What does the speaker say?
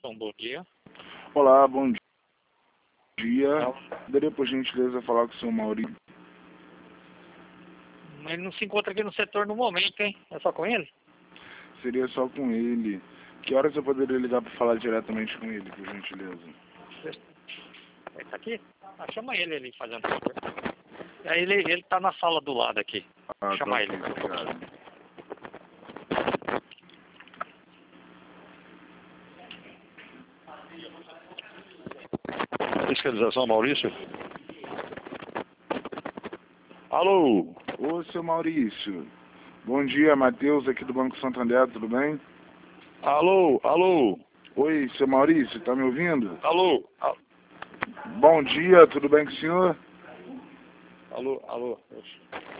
Educação, bom dia. Olá, bom dia. Poderia, por gentileza, falar com o seu Maurício? Ele não se encontra aqui no setor no momento, hein? É só com ele? Seria só com ele. Que horas eu poderia ligar para falar diretamente com ele, por gentileza? Ele tá aqui? Chama ele fazendo favor. Aí ele tá na sala do lado aqui. Chama ele. Obrigado. Fiscalização, Maurício? Alô? Ô, seu Maurício. Bom dia, Matheus, aqui do Banco Santander, tudo bem? Alô? Alô? Oi, seu Maurício, tá me ouvindo? Alô? Bom dia, tudo bem com o senhor? Alô?